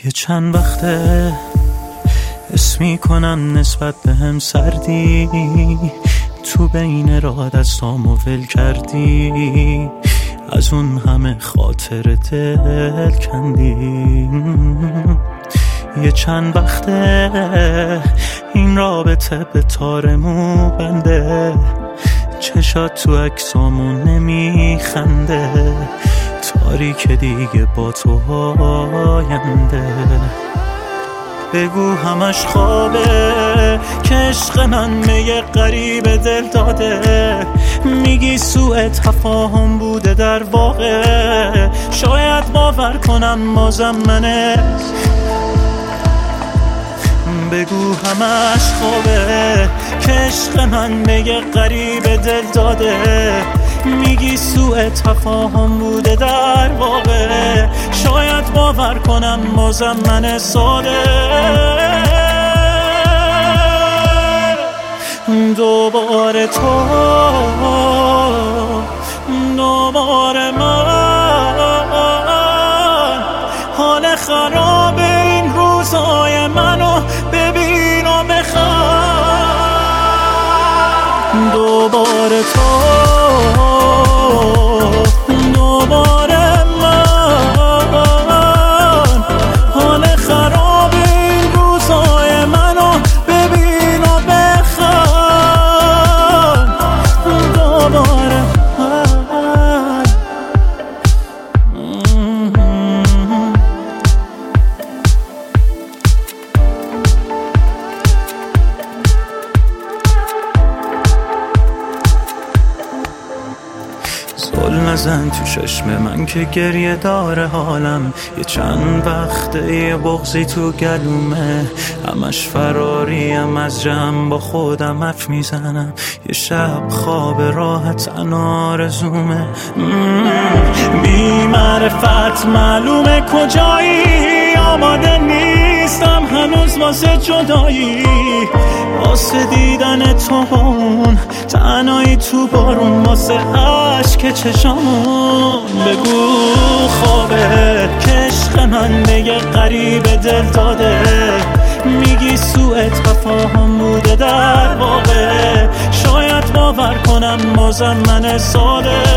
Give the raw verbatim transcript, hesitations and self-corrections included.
یه چند وقته حس میکنم نسبت به هم سردی، تو بین راه دستامو ول کردی، از اون همه خاطر دل کندی. یه چند وقته این رابطه به تار مو بنده، چشات تو عکسامون نمیخنده، تاریک دیگه با تو آینده. بگو همش خوابه که عشق من به یه غریب دل داده، میگی سوء تفاهم بوده در واقع، شاید باور کنم بازم منه. بگو همش خوابه که عشق من به یه غریب دل داده، میگی سوء تفاهم بوده در واقع، شاید باور کنم بازم من ساده. دوباره تو، دوباره من، حال خراب این روزای منو ببین و بخواه. دوباره تو، دوباره من، حال خراب این روزای منو ببین و بخواه. دوباره من. زل نزن تو چشم من که گریه داره حالم، یه چند وقته یه بغضی تو گلومه، همش فراریم از جمع با خودم حرف میزنم، یه شب خواب راحت آرزومه. بی معرفت معلومه کجایی، آماده نیستم هنوز واسه جدایی، واسه دیدن تو اون تنهایی تو بارون، واسه عشق چشامون. بگو خوابه که عشق من به یه غریب دل داده، میگی سوء تفاهم بوده در واقع، شاید باور کنم بازم من ساده.